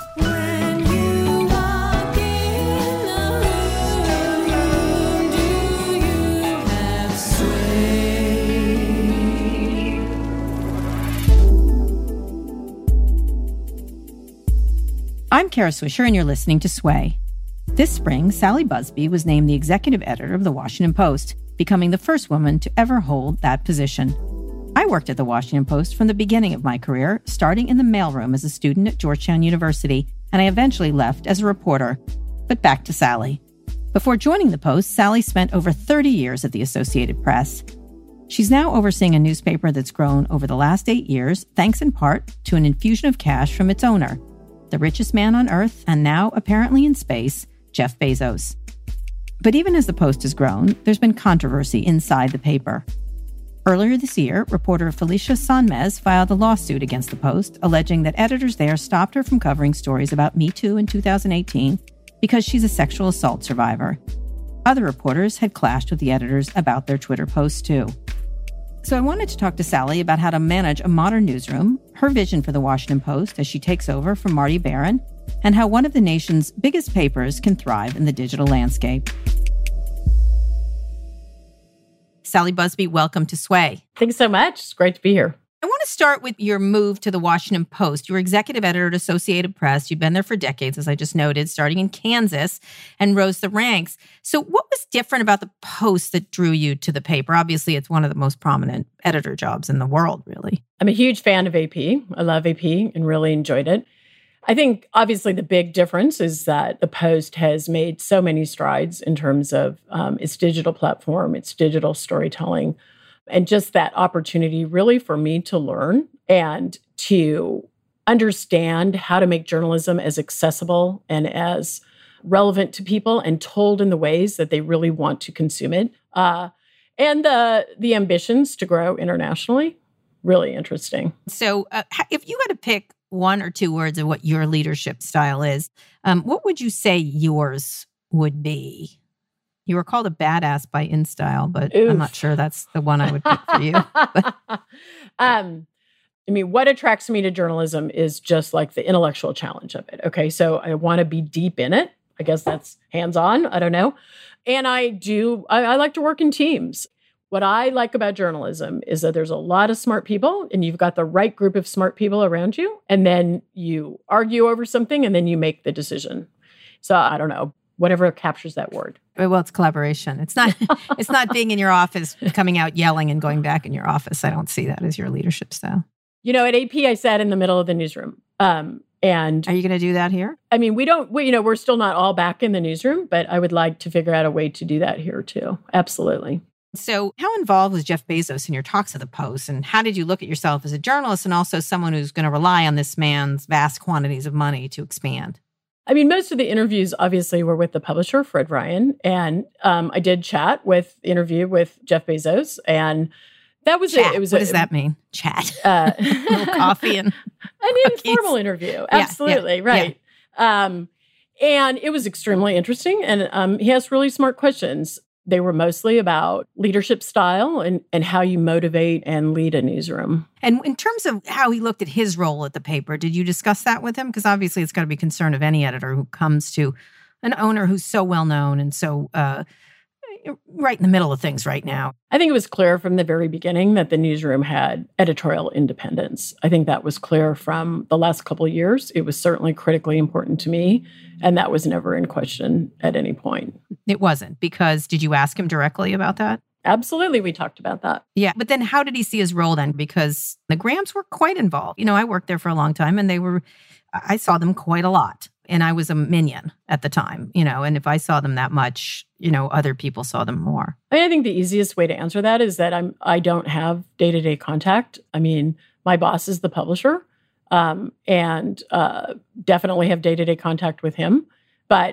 When you walk in the room, do you have sway? I'm Kara Swisher, and you're listening to Sway. This spring, Sally Busby was named the executive editor of The Washington Post, becoming the first woman to ever hold that position. I worked at The Washington Post from the beginning of my career, starting in the mailroom as a student at Georgetown University, and I eventually left as a reporter. But back to Sally. Before joining the Post, Sally spent over 30 years at the Associated Press. She's now overseeing a newspaper that's grown over the last 8 years, thanks in part to an infusion of cash from its owner, the richest man on Earth, and now apparently in space, Jeff Bezos. But even as the Post has grown, there's been controversy inside the paper. Earlier this year, reporter Felicia Sonmez filed a lawsuit against the Post, alleging that editors there stopped her from covering stories about Me Too in 2018 because she's a sexual assault survivor. Other reporters had clashed with the editors about their Twitter posts, too. So I wanted to talk to Sally about how to manage a modern newsroom, her vision for the Washington Post as she takes over from Marty Baron, and how one of the nation's biggest papers can thrive in the digital landscape. Sally Busby, welcome to Sway. Thanks so much. It's great to be here. I want to start with your move to the Washington Post. You were executive editor at Associated Press. You've been there for decades, as I just noted, starting in Kansas, and rose the ranks. So what was different about the Post that drew you to the paper? Obviously, it's one of the most prominent editor jobs in the world, really. I'm a huge fan of AP. I love AP and really enjoyed it. I think, obviously, the big difference is that the Post has made so many strides in terms of its digital platform, its digital storytelling, and just that opportunity really for me to learn and to understand how to make journalism as accessible and as relevant to people and told in the ways that they really want to consume it. And the ambitions to grow internationally, really interesting. So if you had to pick one or two words of what your leadership style is, what would you say yours would be? You were called a badass by InStyle, but Oof. I'm not sure that's the one I would pick for you. I mean, what attracts me to journalism is just like the intellectual challenge of it. Okay, so I want to be deep in it. I guess that's hands-on. I don't know. And I like to work in teams. What I like about journalism is that there's a lot of smart people and you've got the right group of smart people around you. And then you argue over something and then you make the decision. So I don't know, whatever captures that word. Well, it's collaboration. It's not being in your office, coming out yelling and going back in your office. I don't see that as your leadership style. You know, at AP, I sat in the middle of the newsroom. And are you going to do that here? I mean, we're still not all back in the newsroom, but I would like to figure out a way to do that here too. Absolutely. So how involved was Jeff Bezos in your talks at the Post? And how did you look at yourself as a journalist and also someone who's going to rely on this man's vast quantities of money to expand? I mean, most of the interviews obviously were with the publisher, Fred Ryan. And I did interview with Jeff Bezos. And that was Chat. it. It was what does that mean? Chat. A little coffee and an informal interview. Absolutely. Yeah. Right. And it was extremely interesting. And he asked really smart questions. They were mostly about leadership style and how you motivate and lead a newsroom. And in terms of how he looked at his role at the paper, did you discuss that with him? Because obviously it's got to be concern of any editor who comes to an owner who's so well-known and so right in the middle of things right now. I think it was clear from the very beginning that the newsroom had editorial independence. I think that was clear from the last couple of years. It was certainly critically important to me, and that was never in question at any point. It wasn't, because did you ask him directly about that? Absolutely, we talked about that. Yeah, but then how did he see his role then? Because the Grahams were quite involved. You know, I worked there for a long time, and I saw them quite a lot. And I was a minion at the time, you know, and if I saw them that much, you know, other people saw them more. I think the easiest way to answer that is that I don't have day-to-day contact. I mean, my boss is the publisher, and definitely have day-to-day contact with him, but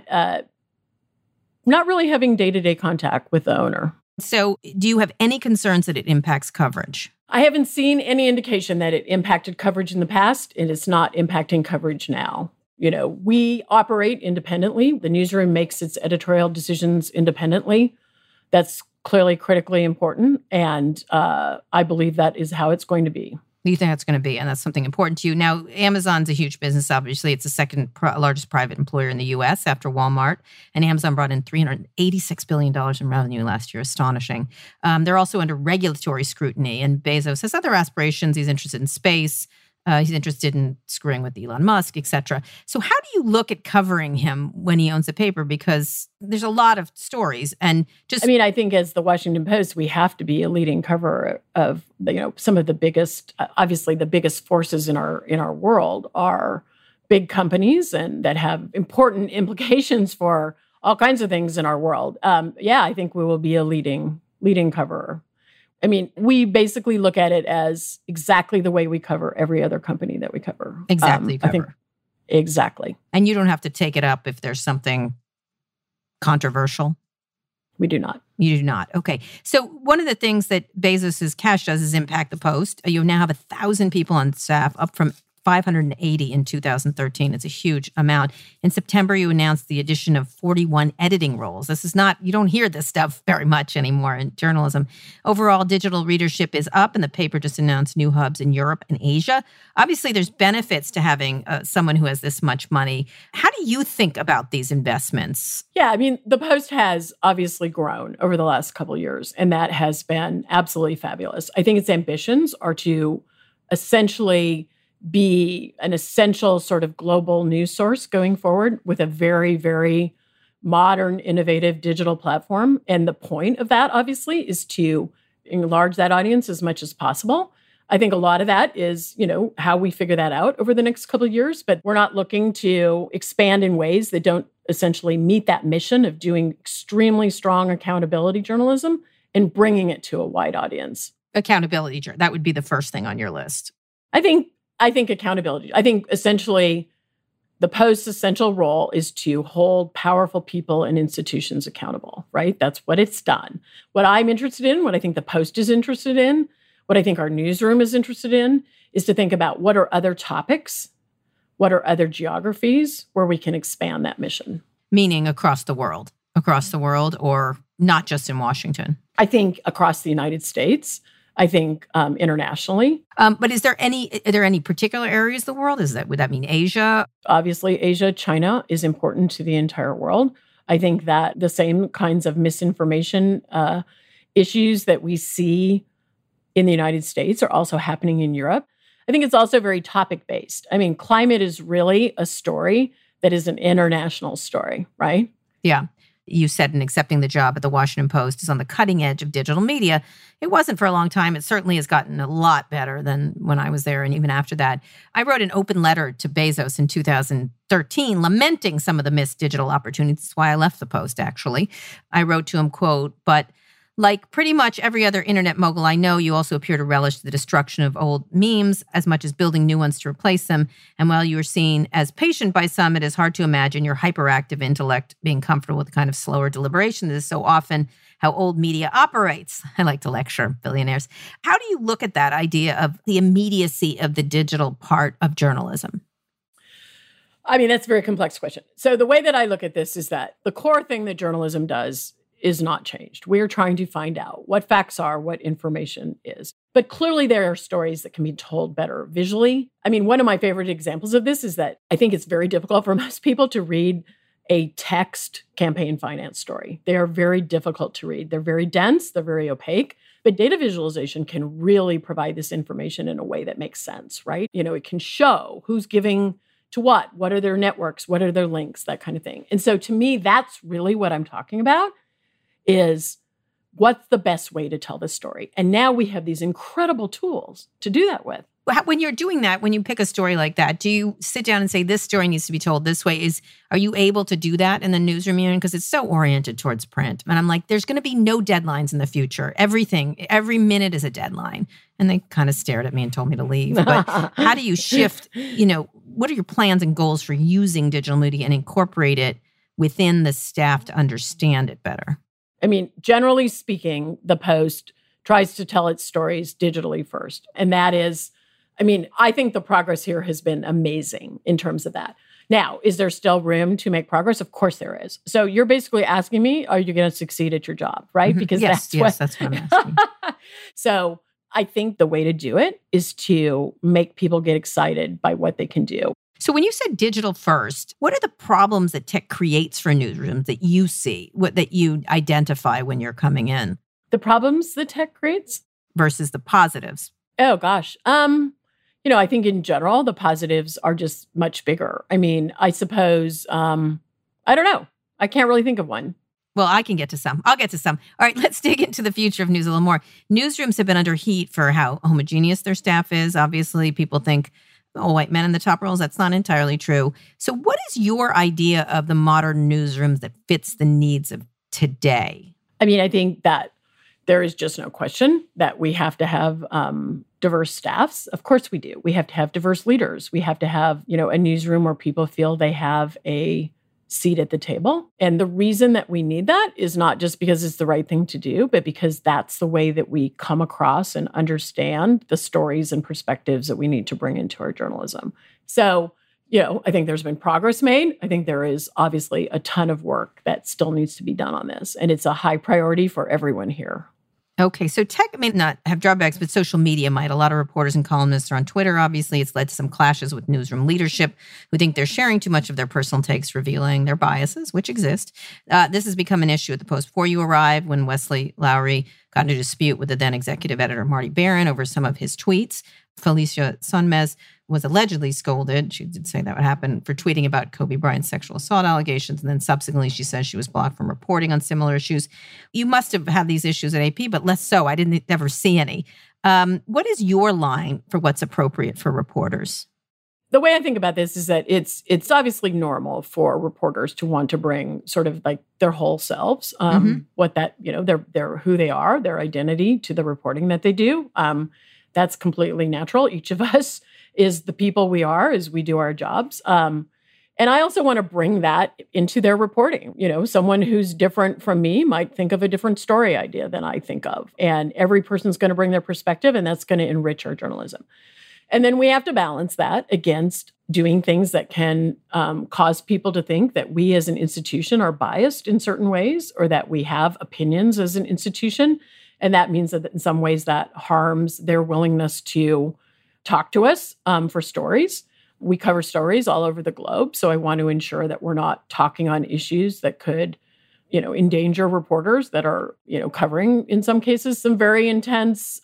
not really having day-to-day contact with the owner. So do you have any concerns that it impacts coverage? I haven't seen any indication that it impacted coverage in the past, and it's not impacting coverage now. You know, we operate independently. The newsroom makes its editorial decisions independently. That's clearly critically important, and I believe that is how it's going to be. You think that's going to be, and that's something important to you. Now, Amazon's a huge business, obviously. It's the second largest private employer in the U.S. after Walmart. And Amazon brought in $386 billion in revenue last year. Astonishing. They're also under regulatory scrutiny. And Bezos has other aspirations. He's interested in space. He's interested in screwing with Elon Musk, et cetera. So how do you look at covering him when he owns a paper? Because there's a lot of stories and just... I think as the Washington Post, we have to be a leading cover of, some of the biggest, obviously the biggest forces in our world are big companies and that have important implications for all kinds of things in our world. I think we will be a leading coverer. We basically look at it as exactly the way we cover every other company that we cover. Exactly. I think exactly. And you don't have to take it up if there's something controversial. We do not. You do not. Okay. So one of the things that Bezos's cash does is impact the Post. You now have 1,000 people on staff, up from 580 in 2013. It's a huge amount. In September, you announced the addition of 41 editing roles. This is not, you don't hear this stuff very much anymore in journalism. Overall, digital readership is up, and the paper just announced new hubs in Europe and Asia. Obviously, there's benefits to having someone who has this much money. How do you think about these investments? Yeah, the Post has obviously grown over the last couple of years, and that has been absolutely fabulous. I think its ambitions are to essentially be an essential sort of global news source going forward with a very, very modern, innovative digital platform. And the point of that, obviously, is to enlarge that audience as much as possible. I think a lot of that is, how we figure that out over the next couple of years, but we're not looking to expand in ways that don't essentially meet that mission of doing extremely strong accountability journalism and bringing it to a wide audience. Accountability, that would be the first thing on your list. I think accountability. I think essentially the Post's essential role is to hold powerful people and institutions accountable, right? That's what it's done. What I'm interested in, what I think the Post is interested in, what I think our newsroom is interested in, is to think about what are other topics, what are other geographies where we can expand that mission. Meaning across the world or not just in Washington? I think across the United States. I think internationally. But are there any particular areas of the world? Would that mean Asia? Obviously, Asia, China is important to the entire world. I think that the same kinds of misinformation issues that we see in the United States are also happening in Europe. I think it's also very topic-based. Climate is really a story that is an international story, right? Yeah. You said in accepting the job at the Washington Post is on the cutting edge of digital media. It wasn't for a long time. It certainly has gotten a lot better than when I was there and even after that. I wrote an open letter to Bezos in 2013 lamenting some of the missed digital opportunities. That's why I left the Post, actually. I wrote to him, quote, "But like pretty much every other internet mogul I know, you also appear to relish the destruction of old memes as much as building new ones to replace them. And while you are seen as patient by some, it is hard to imagine your hyperactive intellect being comfortable with the kind of slower deliberation that is so often how old media operates." I like to lecture billionaires. How do you look at that idea of the immediacy of the digital part of journalism? That's a very complex question. So the way that I look at this is that the core thing that journalism does is not changed. We're trying to find out what facts are, what information is. But clearly there are stories that can be told better visually. One of my favorite examples of this is that I think it's very difficult for most people to read a text campaign finance story. They are very difficult to read. They're very dense, they're very opaque, but data visualization can really provide this information in a way that makes sense, right? It can show who's giving to what are their networks, what are their links, that kind of thing. And so to me, that's really what I'm talking about. Is what's the best way to tell this story? And now we have these incredible tools to do that with. When you're doing that, when you pick a story like that, do you sit down and say, this story needs to be told this way? Are you able to do that in the newsroom? Because it's so oriented towards print. And I'm like, there's going to be no deadlines in the future. Every minute is a deadline. And they kind of stared at me and told me to leave. But how do you shift, what are your plans and goals for using digital media and incorporate it within the staff to understand it better? Generally speaking, the Post tries to tell its stories digitally first. And that is, I think the progress here has been amazing in terms of that. Now, is there still room to make progress? Of course there is. So you're basically asking me, are you going to succeed at your job, right? Mm-hmm. Because that's what I'm asking. So I think the way to do it is to make people get excited by what they can do. So when you said digital first, what are the problems that tech creates for newsrooms that you see, that you identify when you're coming in The problems that tech creates? versus the positives? Oh, gosh. I think in general, the positives are just much bigger. I mean, I suppose, I don't know. I can't really think of one. Well, I can get to some. I'll get to some. All right, let's dig into the future of news a little more. Newsrooms have been under heat for how homogeneous their staff is. Obviously, people think all white men in the top roles. That's not entirely true. So what is your idea of the modern newsrooms that fits the needs of today? I mean, I think that there is just no question that we have to have diverse staffs. Of course we do. We have to have diverse leaders. We have to have, a newsroom where people feel they have a seat at the table. And the reason that we need that is not just because it's the right thing to do, but because that's the way that we come across and understand the stories and perspectives that we need to bring into our journalism. So, I think there's been progress made. I think there is obviously a ton of work that still needs to be done on this. And it's a high priority for everyone here. Okay, so tech may not have drawbacks, but social media might. A lot of reporters and columnists are on Twitter. Obviously, it's led to some clashes with newsroom leadership who think they're sharing too much of their personal takes, revealing their biases, which exist. This has become an issue at the Post before you arrived when Wesley Lowery got into a dispute with the then executive editor, Marty Barron, over some of his tweets. Felicia Sonmez was allegedly scolded. She did say that would happen for tweeting about Kobe Bryant's sexual assault allegations. And then subsequently, she says she was blocked from reporting on similar issues. You must have had these issues at AP, but less so. I didn't ever see any. What is your line for what's appropriate for reporters? The way I think about this is that it's obviously normal for reporters to want to bring sort of like their whole selves, what that, their who they are, their identity to the reporting that they do. That's completely natural. Each of us is the people we are as we do our jobs. And I also want to bring that into their reporting. Someone who's different from me might think of a different story idea than I think of. And every person's going to bring their perspective, and that's going to enrich our journalism. And then we have to balance that against doing things that can cause people to think that we as an institution are biased in certain ways, or that we have opinions as an institution. And that means that in some ways that harms their willingness to talk to us for stories. We cover stories all over the globe. So I want to ensure that we're not talking on issues that could, endanger reporters that are, covering, in some cases, some very intense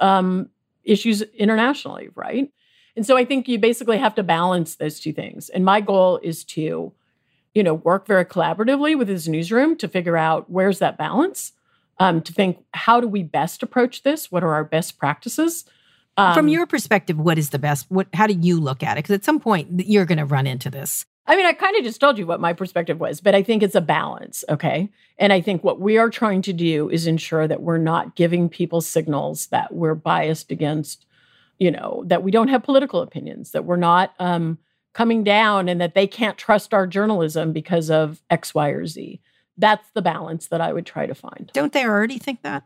issues internationally, right? And so I think you basically have to balance those two things. And my goal is to, work very collaboratively with this newsroom to figure out where's that balance. To think, how do we best approach this? What are our best practices? From your perspective, what is the best? How do you look at it? Because at some point, you're going to run into this. I mean, I kind of just told you what my perspective was, but I think it's a balance, okay? And I think what we are trying to do is ensure that we're not giving people signals that we're biased against, that we don't have political opinions, that we're not coming down and that they can't trust our journalism because of X, Y, or Z. That's the balance that I would try to find. Don't they already think that?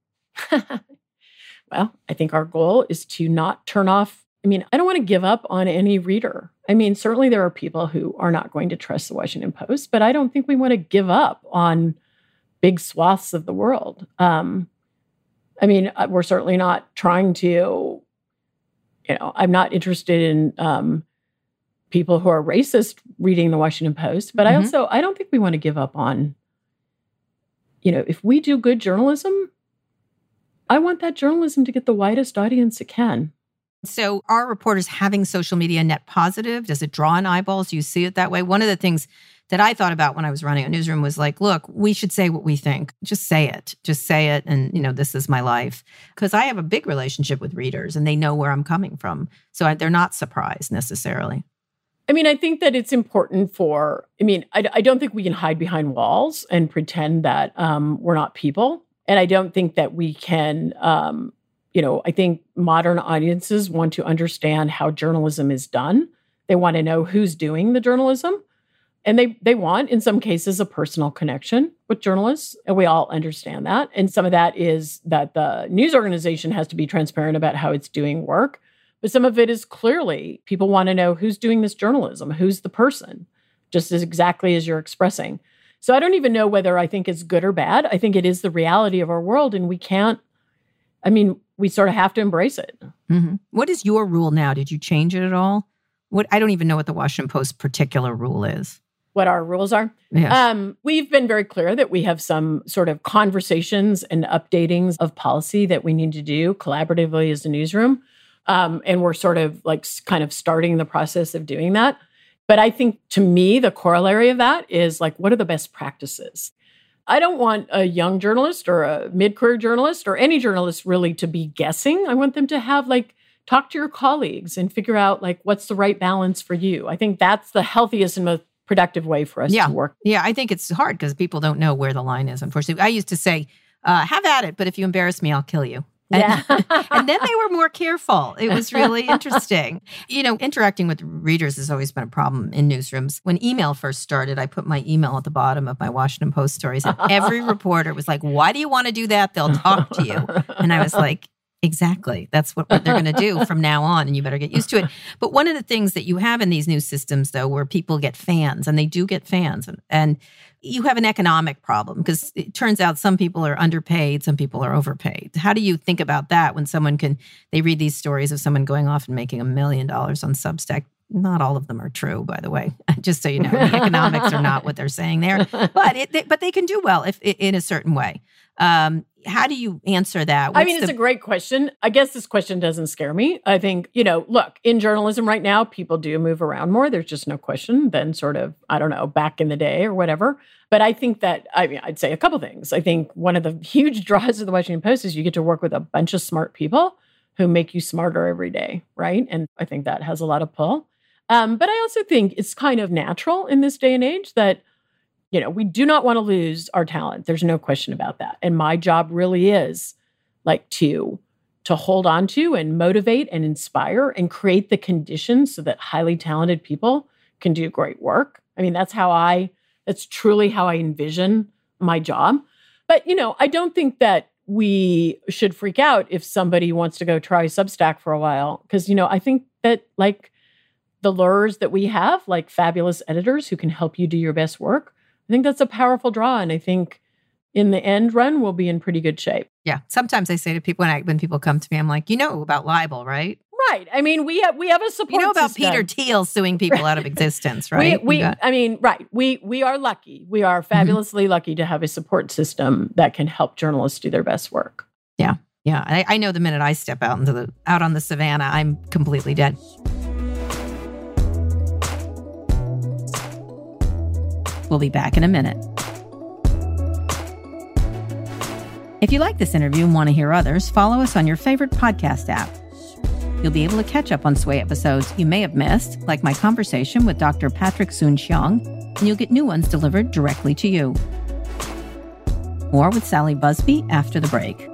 Well, I think our goal is to not turn off. I mean, I don't want to give up on any reader. I mean, certainly there are people who are not going to trust the Washington Post, but I don't think we want to give up on big swaths of the world. We're certainly not trying to, I'm not interested in people who are racist reading the Washington Post, but I don't think we want to give up on, if we do good journalism, I want that journalism to get the widest audience it can. So are reporters having social media net positive? Does it draw in eyeballs? Do you see it that way? One of the things that I thought about when I was running a newsroom was like, look, we should say what we think. Just say it. Just say it. And, this is my life. Because I have a big relationship with readers and they know where I'm coming from. So they're not surprised necessarily. I mean, I think that it's important I don't think we can hide behind walls and pretend that we're not people. And I don't think that we can, I think modern audiences want to understand how journalism is done. They want to know who's doing the journalism. And they want, in some cases, a personal connection with journalists. And we all understand that. And some of that is that the news organization has to be transparent about how it's doing work. But some of it is clearly people want to know who's doing this journalism, who's the person, just as exactly as you're expressing. So I don't even know whether I think it's good or bad. I think it is the reality of our world. And we can't, we sort of have to embrace it. What is your rule now? Did you change it at all? I don't even know what the Washington Post particular rule is. What our rules are. Yeah. We've been very clear that we have some sort of conversations and updatings of policy that we need to do collaboratively as a newsroom. And we're sort of like kind of starting the process of doing that. But I think to me, the corollary of that is like, what are the best practices? I don't want a young journalist or a mid-career journalist or any journalist really to be guessing. I want them to have talk to your colleagues and figure out what's the right balance for you. I think that's the healthiest and most productive way for us to work. Yeah, I think it's hard because people don't know where the line is, unfortunately. I used to say, have at it, but if you embarrass me, I'll kill you. And, and then they were more careful. It was really interesting. Interacting with readers has always been a problem in newsrooms. When email first started, I put my email at the bottom of my Washington Post stories. And every reporter was like, why do you want to do that? They'll talk to you. And I was like, exactly. That's what they're going to do from now on, and you better get used to it. But one of the things that you have in these news systems, though, where people get fans, and they do get fans, and you have an economic problem because it turns out some people are underpaid, some people are overpaid. How do you think about that when they read these stories of someone going off and making $1 million on Substack? Not all of them are true, by the way. Just so you know, the economics are not what they're saying there, but they can do well if in a certain way. How do you answer that? It's a great question. I guess this question doesn't scare me. I think, look, in journalism right now, people do move around more. There's just no question than sort of, I don't know, back in the day or whatever. But I think that, I'd say a couple things. I think one of the huge draws of the Washington Post is you get to work with a bunch of smart people who make you smarter every day, right? And I think that has a lot of pull. But I also think it's kind of natural in this day and age that, we do not want to lose our talent. There's no question about that. And my job really is to hold on to and motivate and inspire and create the conditions so that highly talented people can do great work. That's truly how I envision my job. But, I don't think that we should freak out if somebody wants to go try Substack for a while. Because, I think that the lures that we have, fabulous editors who can help you do your best work, I think that's a powerful draw. And I think in the end run, we'll be in pretty good shape. Yeah. Sometimes I say to people, when people come to me, I'm like, about libel, right? Right. We have a support about system. Peter Thiel suing people out of existence, right? We are lucky. We are fabulously lucky to have a support system that can help journalists do their best work. Yeah. Yeah. I know the minute I step out on the savannah, I'm completely dead. We'll be back in a minute. If you like this interview and want to hear others, follow us on your favorite podcast app. You'll be able to catch up on Sway episodes you may have missed, like my conversation with Dr. Patrick Soon-Shiong, and you'll get new ones delivered directly to you. More with Sally Busby after the break.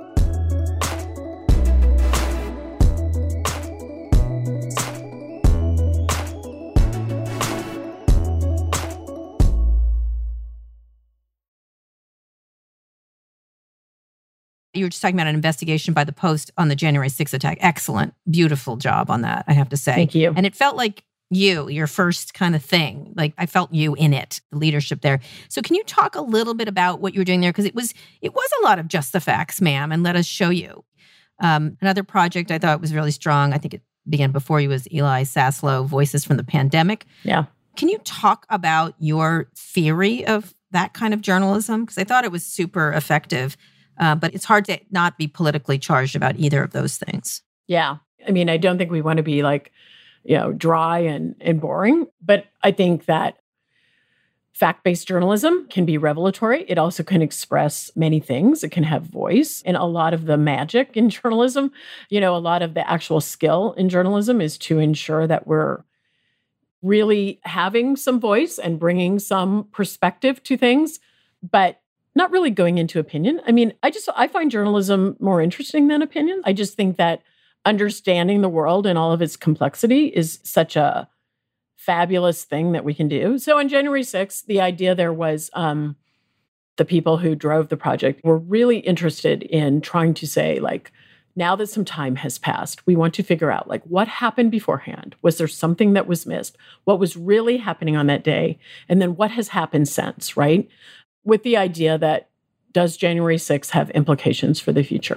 You were just talking about an investigation by the Post on the January 6th attack. Excellent. Beautiful job on that, I have to say. Thank you. And it felt like your first kind of thing. I felt you in it, the leadership there. So can you talk a little bit about what you were doing there? Because it was a lot of just the facts, ma'am, and let us show you. Another project I thought was really strong, I think it began before you, was Eli Saslow, Voices from the Pandemic. Yeah. Can you talk about your theory of that kind of journalism? Because I thought it was super effective. But it's hard to not be politically charged about either of those things. Yeah. I don't think we want to be dry and boring. But I think that fact-based journalism can be revelatory. It also can express many things. It can have voice. And a lot of the magic in journalism, a lot of the actual skill in journalism is to ensure that we're really having some voice and bringing some perspective to things. But not really going into opinion. I find journalism more interesting than opinion. I just think that understanding the world and all of its complexity is such a fabulous thing that we can do. So on January 6th, the idea there was the people who drove the project were really interested in trying to say, now that some time has passed, we want to figure out, what happened beforehand? Was there something that was missed? What was really happening on that day? And then what has happened since, right? With the idea that, does January 6th have implications for the future?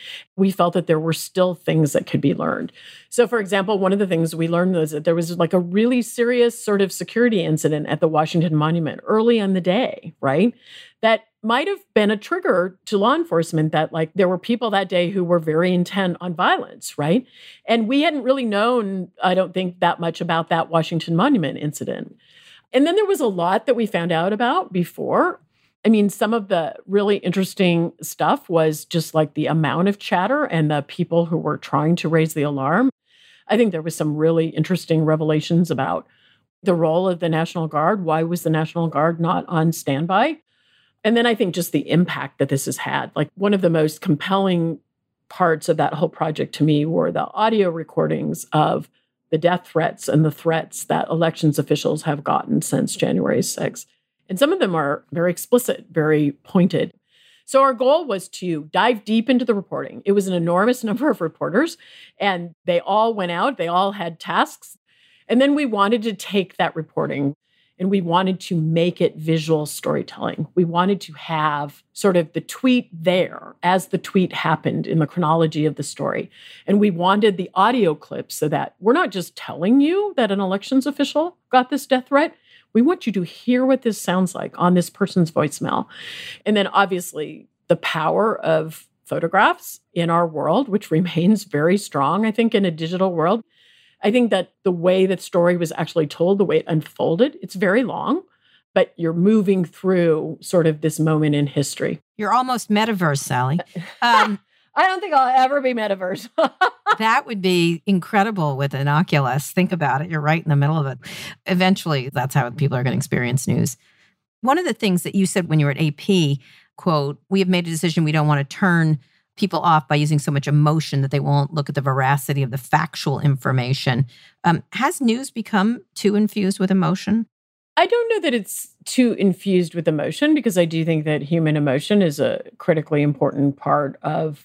We felt that there were still things that could be learned. So, for example, one of the things we learned was that there was like a really serious sort of security incident at the Washington Monument early in the day, right? That might have been a trigger to law enforcement, that like there were people that day who were very intent on violence, right? And we hadn't really known, I don't think, that much about that Washington Monument incident. And then there was a lot that we found out about before. I mean, some of the really interesting stuff was just like the amount of chatter and the people who were trying to raise the alarm. I think there was some really interesting revelations about the role of the National Guard. Why was the National Guard not on standby? And then I think just the impact that this has had. Like one of the most compelling parts of that whole project to me were the audio recordings of the death threats and the threats that elections officials have gotten since January 6th. And some of them are very explicit, very pointed. So our goal was to dive deep into the reporting. It was an enormous number of reporters, and they all went out. They all had tasks. And then we wanted to take that reporting and we wanted to make it visual storytelling. We wanted to have sort of the tweet there as the tweet happened in the chronology of the story. And we wanted the audio clips so that we're not just telling you that an elections official got this death threat. We want you to hear what this sounds like on this person's voicemail. And then obviously the power of photographs in our world, which remains very strong, I think, in a digital world. I think that the way that story was actually told, the way it unfolded, it's very long, but you're moving through sort of this moment in history. You're almost metaverse, Sally. I don't think I'll ever be metaverse. That would be incredible with an Oculus. Think about it. You're right in the middle of it. Eventually, that's how people are going to experience news. One of the things that you said when you were at AP, quote, we have made a decision we don't want to turn people off by using so much emotion that they won't look at the veracity of the factual information. Has news become too infused with emotion? I don't know that it's too infused with emotion, because I do think that human emotion is a critically important part of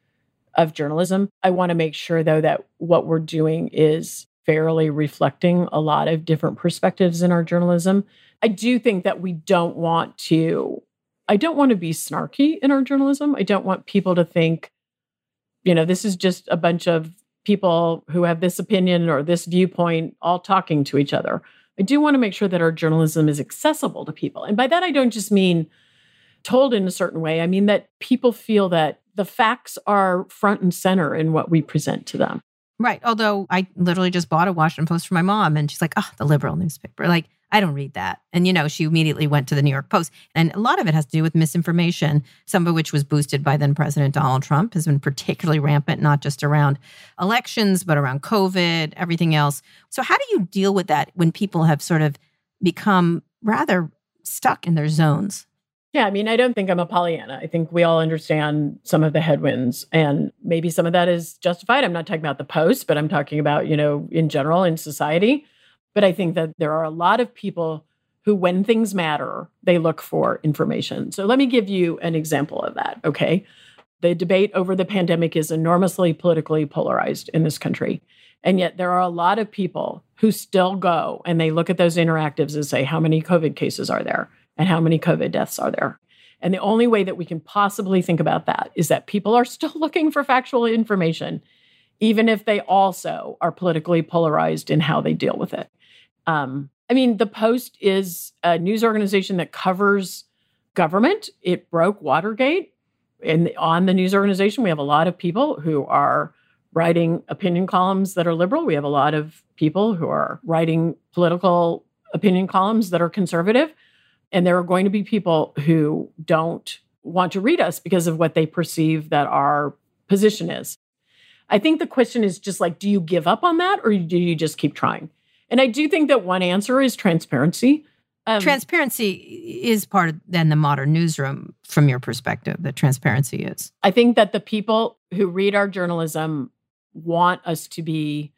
journalism. I want to make sure, though, that what we're doing is fairly reflecting a lot of different perspectives in our journalism. I do think that I don't want to be snarky in our journalism. I don't want people to think, this is just a bunch of people who have this opinion or this viewpoint all talking to each other. I do want to make sure that our journalism is accessible to people. And by that, I don't just mean told in a certain way. I mean that people feel that the facts are front and center in what we present to them. Right. Although I literally just bought a Washington Post for my mom, and she's like, oh, the liberal newspaper. Like, I don't read that. And, she immediately went to the New York Post. And a lot of it has to do with misinformation, some of which was boosted by then President Donald Trump, has been particularly rampant, not just around elections, but around COVID, everything else. So how do you deal with that when people have sort of become rather stuck in their zones? Yeah, I mean, I don't think I'm a Pollyanna. I think we all understand some of the headwinds, and maybe some of that is justified. I'm not talking about the Post, but I'm talking about, in general in society. But I think that there are a lot of people who, when things matter, they look for information. So let me give you an example of that, okay? The debate over the pandemic is enormously politically polarized in this country. And yet there are a lot of people who still go and they look at those interactives and say, how many COVID cases are there? And how many COVID deaths are there? And the only way that we can possibly think about that is that people are still looking for factual information, even if they also are politically polarized in how they deal with it. The Post is a news organization that covers government. It broke Watergate. And on the news organization, we have a lot of people who are writing opinion columns that are liberal. We have a lot of people who are writing political opinion columns that are conservative. And there are going to be people who don't want to read us because of what they perceive that our position is. I think the question is just like, do you give up on that, or do you just keep trying? And I do think that one answer is transparency. Transparency is part of then the modern newsroom, from your perspective, that transparency is. I think that the people who read our journalism want us to be,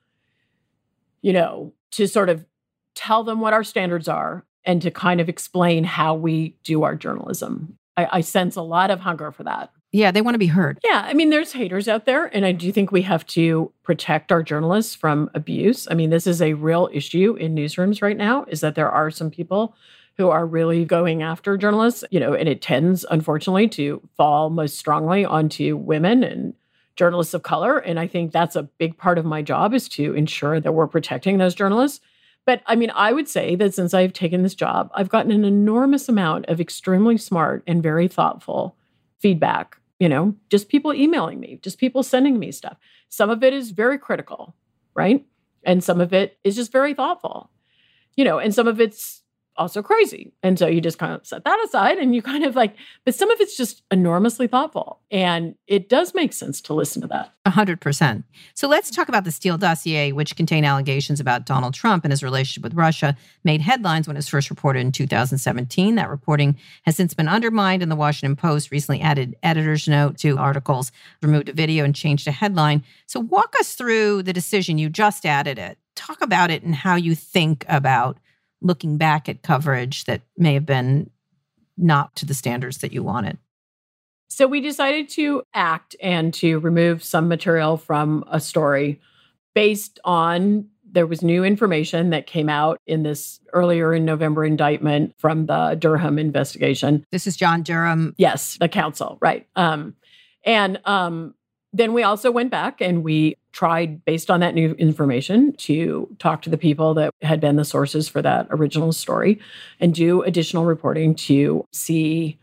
to sort of tell them what our standards are and to kind of explain how we do our journalism. I sense a lot of hunger for that. Yeah, they want to be heard. Yeah, there's haters out there, and I do think we have to protect our journalists from abuse. This is a real issue in newsrooms right now, is that there are some people who are really going after journalists, and it tends, unfortunately, to fall most strongly onto women and journalists of color. And I think that's a big part of my job, is to ensure that we're protecting those journalists. But I mean, I would say that since I've taken this job, I've gotten an enormous amount of extremely smart and very thoughtful feedback, just people emailing me, just people sending me stuff. Some of it is very critical, right? And some of it is just very thoughtful, and some of it's also crazy. And so you just kind of set that aside and you kind of but some of it's just enormously thoughtful. And it does make sense to listen to that. 100%. So let's talk about the Steele dossier, which contained allegations about Donald Trump and his relationship with Russia, made headlines when it was first reported in 2017. That reporting has since been undermined, and the Washington Post recently added editor's note to articles, removed a video, and changed a headline. So walk us through the decision. You just added it. Talk about it and how you think about looking back at coverage that may have been not to the standards that you wanted. So we decided to act and to remove some material from a story based on there was new information that came out in this earlier in November indictment from the Durham investigation. This is John Durham. Yes, the counsel, right. Then we also went back and we tried, based on that new information, to talk to the people that had been the sources for that original story and do additional reporting to see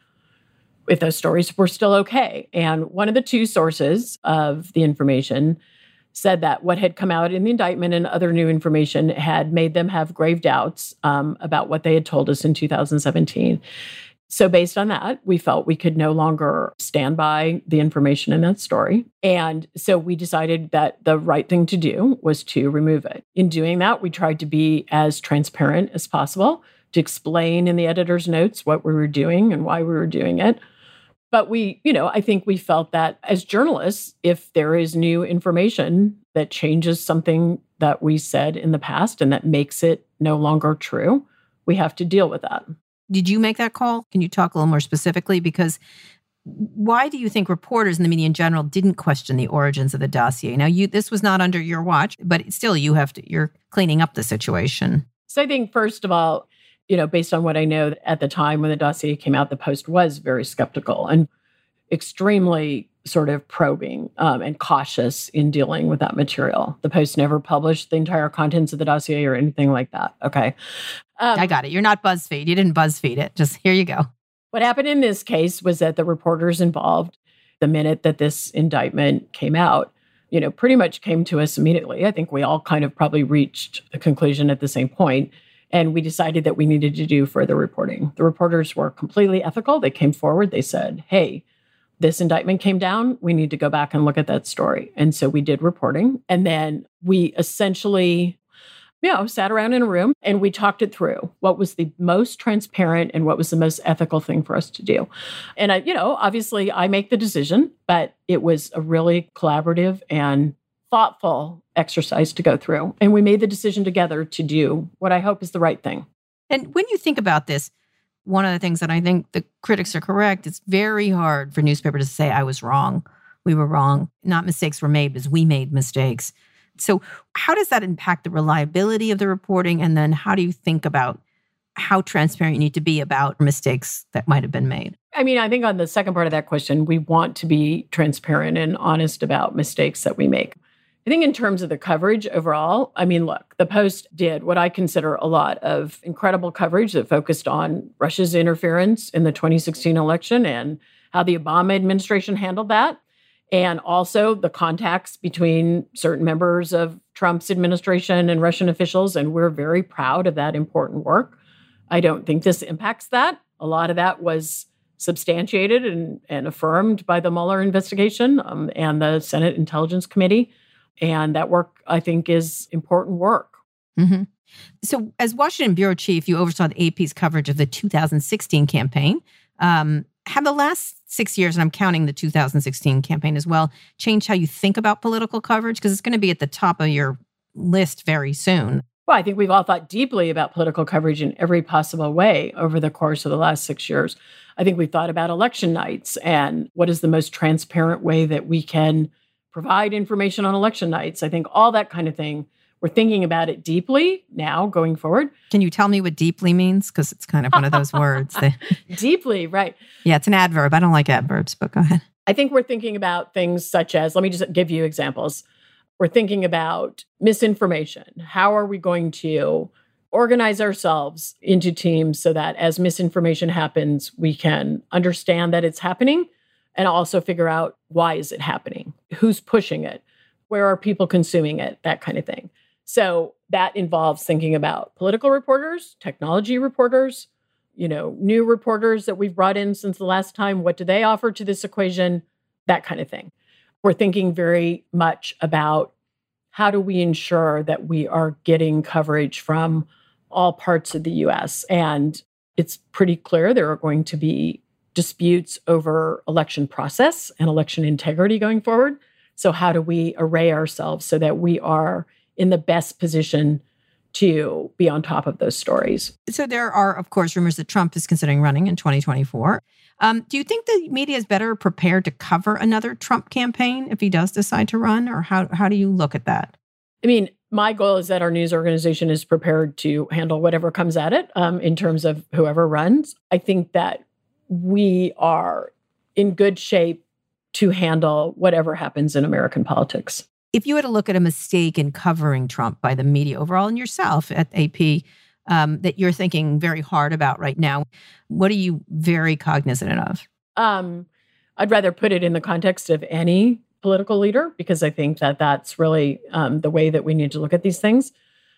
if those stories were still okay. And one of the two sources of the information said that what had come out in the indictment and other new information had made them have grave doubts about what they had told us in 2017. So based on that, we felt we could no longer stand by the information in that story. And so we decided that the right thing to do was to remove it. In doing that, we tried to be as transparent as possible, to explain in the editor's notes what we were doing and why we were doing it. But I think we felt that as journalists, if there is new information that changes something that we said in the past and that makes it no longer true, we have to deal with that. Did you make that call? Can you talk a little more specifically? Because why do you think reporters and the media in general didn't question the origins of the dossier? Now, this was not under your watch, but still you're cleaning up the situation. So I think, first of all, based on what I know at the time when the dossier came out, the Post was very skeptical and extremely sort of probing and cautious in dealing with that material. The Post never published the entire contents of the dossier or anything like that. Okay. I got it. You're not BuzzFeed. You didn't BuzzFeed it. Just here you go. What happened in this case was that the reporters involved, the minute that this indictment came out, pretty much came to us immediately. I think we all kind of probably reached the conclusion at the same point. And we decided that we needed to do further reporting. The reporters were completely ethical. They came forward. They said, hey, this indictment came down. We need to go back and look at that story. And so we did reporting. And then we essentially, sat around in a room and we talked it through. What was the most transparent and what was the most ethical thing for us to do? And obviously I make the decision, but it was a really collaborative and thoughtful exercise to go through. And we made the decision together to do what I hope is the right thing. And when you think about this, one of the things that I think the critics are correct, it's very hard for newspapers to say, I was wrong. We were wrong. Not mistakes were made because we made mistakes. So how does that impact the reliability of the reporting? And then how do you think about how transparent you need to be about mistakes that might have been made? I mean, I think on the second part of that question, we want to be transparent and honest about mistakes that we make. I think in terms of the coverage overall, look, the Post did what I consider a lot of incredible coverage that focused on Russia's interference in the 2016 election and how the Obama administration handled that. And also the contacts between certain members of Trump's administration and Russian officials. And we're very proud of that important work. I don't think this impacts that. A lot of that was substantiated and affirmed by the Mueller investigation and the Senate Intelligence Committee. And that work, I think, is important work. Mm-hmm. So as Washington bureau chief, you oversaw the AP's coverage of the 2016 campaign. Have the last 6 years, and I'm counting the 2016 campaign as well, changed how you think about political coverage? Because it's going to be at the top of your list very soon. Well, I think we've all thought deeply about political coverage in every possible way over the course of the last 6 years. I think we've thought about election nights and what is the most transparent way that we can provide information on election nights. I think all that kind of thing We're thinking about it deeply now going forward. Can you tell me what deeply means? Because it's kind of one of those words. Deeply, right. Yeah, it's an adverb. I don't like adverbs, but go ahead. I think we're thinking about things such as, let me just give you examples. We're thinking about misinformation. How are we going to organize ourselves into teams so that as misinformation happens, we can understand that it's happening and also figure out why is it happening? Who's pushing it? Where are people consuming it? That kind of thing. So that involves thinking about political reporters, technology reporters, new reporters that we've brought in since the last time. What do they offer to this equation? That kind of thing. We're thinking very much about how do we ensure that we are getting coverage from all parts of the U.S. And it's pretty clear there are going to be disputes over election process and election integrity going forward. So how do we array ourselves so that we are in the best position to be on top of those stories? So there are, of course, rumors that Trump is considering running in 2024. Do you think the media is better prepared to cover another Trump campaign if he does decide to run? Or how do you look at that? I mean, my goal is that our news organization is prepared to handle whatever comes at it in terms of whoever runs. I think that we are in good shape to handle whatever happens in American politics. If you had to look at a mistake in covering Trump by the media overall and yourself at AP that you're thinking very hard about right now, what are you very cognizant of? I'd rather put it in the context of any political leader, because I think that that's really the way that we need to look at these things.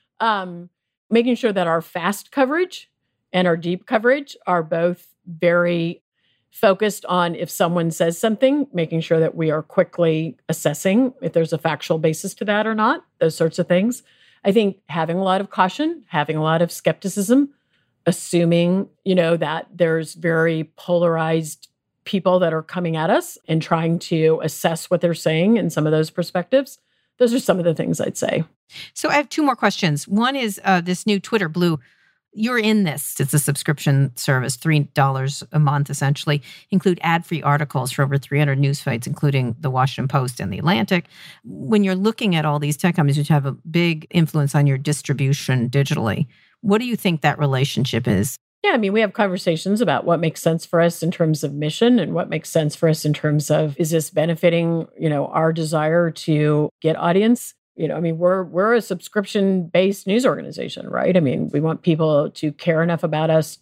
Making sure that our fast coverage and our deep coverage are both very focused on if someone says something, making sure that we are quickly assessing if there's a factual basis to that or not, those sorts of things. I think having a lot of caution, having a lot of skepticism, assuming, that there's very polarized people that are coming at us and trying to assess what they're saying in some of those perspectives. Those are some of the things I'd say. So I have two more questions. One is this new Twitter Blue. You're in this. It's a subscription service, $3 a month, essentially. Include ad-free articles for over 300 news sites, including the Washington Post and the Atlantic. When you're looking at all these tech companies which have a big influence on your distribution digitally, what do you think that relationship is? Yeah, I mean, we have conversations about what makes sense for us in terms of mission and what makes sense for us in terms of, is this benefiting, our desire to get audience? We're a subscription-based news organization, right? I mean, we want people to care enough about us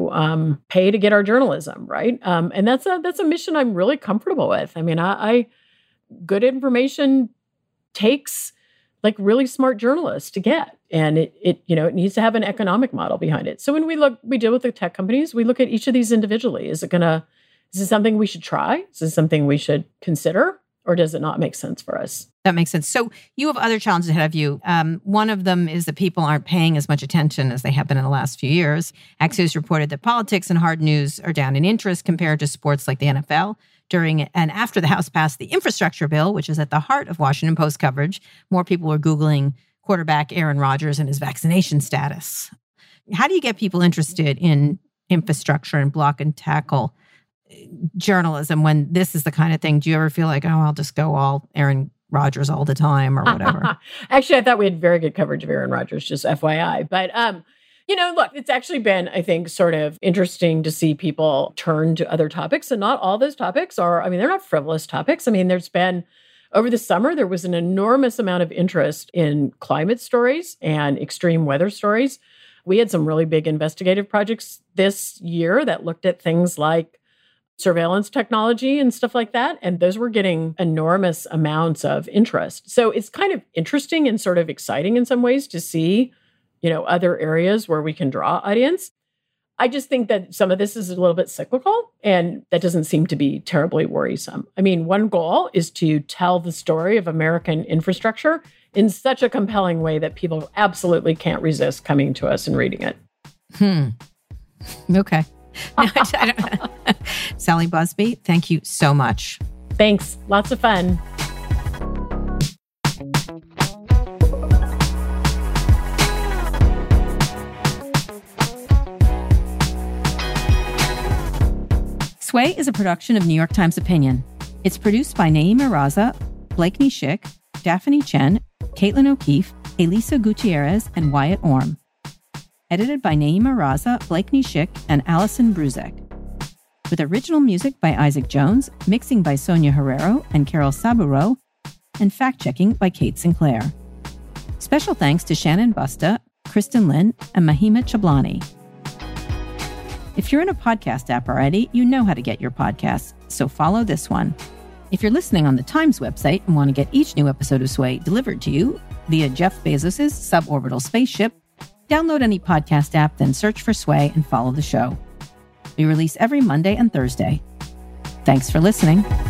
to pay to get our journalism, right? And that's a mission I'm really comfortable with. I mean, I good information takes like really smart journalists to get, and it needs to have an economic model behind it. So when we deal with the tech companies, we look at each of these individually. Is this something we should try? Is this something we should consider? Or does it not make sense for us? That makes sense. So you have other challenges ahead of you. One of them is that people aren't paying as much attention as they have been in the last few years. Axios reported that politics and hard news are down in interest compared to sports like the NFL. During and after the House passed the infrastructure bill, which is at the heart of Washington Post coverage, more people were Googling quarterback Aaron Rodgers and his vaccination status. How do you get people interested in infrastructure and block and tackle journalism when this is the kind of thing? Do you ever feel like, I'll just go all Aaron Rodgers all the time or whatever? Actually, I thought we had very good coverage of Aaron Rodgers, just FYI. But, look, it's actually been, I think, sort of interesting to see people turn to other topics. And not all those topics they're not frivolous topics. I mean, there's been, over the summer, there was an enormous amount of interest in climate stories and extreme weather stories. We had some really big investigative projects this year that looked at things like surveillance technology and stuff like that. And those were getting enormous amounts of interest. So it's kind of interesting and sort of exciting in some ways to see, other areas where we can draw audience. I just think that some of this is a little bit cyclical, and that doesn't seem to be terribly worrisome. I mean, one goal is to tell the story of American infrastructure in such a compelling way that people absolutely can't resist coming to us and reading it. Okay. Sally Busby, thank you so much. Thanks. Lots of fun. Sway is a production of New York Times Opinion. It's produced by Naeem Raza, Blakeney Schick, Daphne Chen, Caitlin O'Keefe, Elisa Gutierrez and Wyatt Orm. Edited by Naima Raza, Blakeney Schick, and Allison Bruzek. With original music by Isaac Jones, mixing by Sonia Herrero and Carol Saburo, and fact-checking by Kate Sinclair. Special thanks to Shannon Busta, Kristen Lynn, and Mahima Chablani. If you're in a podcast app already, you know how to get your podcasts, so follow this one. If you're listening on the Times website and want to get each new episode of Sway delivered to you via Jeff Bezos' suborbital spaceship, download any podcast app, then search for Sway and follow the show. We release every Monday and Thursday. Thanks for listening.